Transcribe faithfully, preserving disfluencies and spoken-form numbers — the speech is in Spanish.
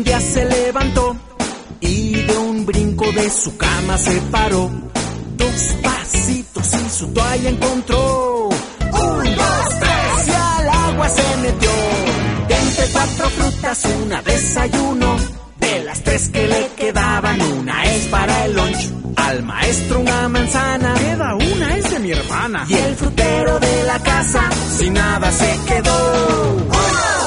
un día se levantó y de un brinco de su cama se paró. Dos pasitos y su toalla encontró. Un, dos, tres y al agua se metió. De entre cuatro frutas una desayuno. De las tres que le quedaban, una es para el lunch. Al maestro una manzana. Queda una, es de mi hermana. Y el frutero de la casa sin nada se quedó. ¡Uno!